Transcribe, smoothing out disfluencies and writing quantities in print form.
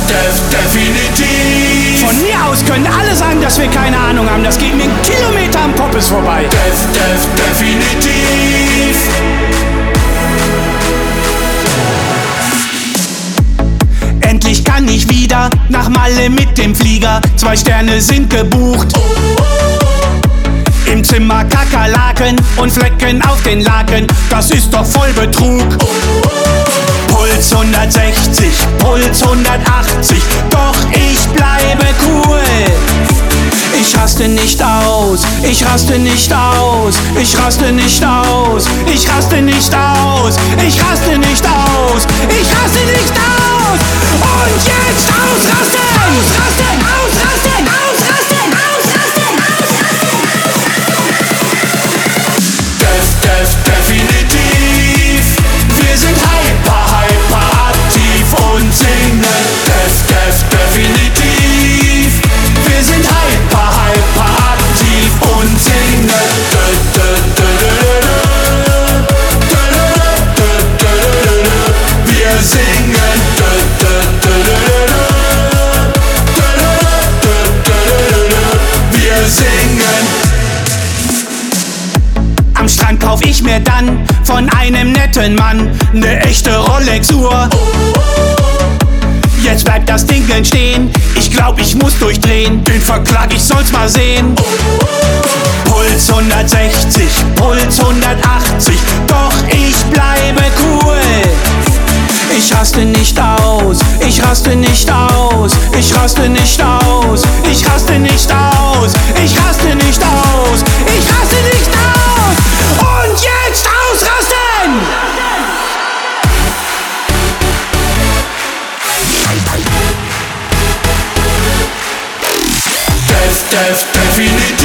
Definitiv. Von mir aus können alle sagen, dass wir keine Ahnung haben. Das geht mir einen Kilometer am Poppes vorbei. Definitiv. Endlich kann ich wieder nach Malle mit dem Flieger. 2 Sterne sind gebucht. Im Zimmer Kakerlaken und Flecken auf den Laken. Das ist doch voll Betrug. Puls 160, Puls 180, doch ich bleibe cool. Ich raste nicht aus, ich raste nicht aus, ich raste nicht aus, ich raste nicht aus, ich raste nicht aus, ich raste nicht aus. Und jetzt ausrasten! Ausrasten, ausrasten, ausrasten, ausrasten, ausrasten! Definitiv. Wir sind hyperaktiv und singen. Definitiv. Wir sind hyperaktiv und singen. Wir singen. Wir singen. Am Strand kauf ich mir dann von einem netten Mann ne echte Rolex-Uhr. Jetzt bleibt das Ding stehen, ich glaub, ich muss durchdrehen. Den verklag, ich soll's mal sehen. Puls 160, Puls 180, doch ich bleibe cool. Ich raste nicht aus, ich raste nicht aus, ich raste nicht aus, ich raste nicht aus, ich raste nicht aus, ich raste nicht aus. Und jetzt ausrasten! Definitiv.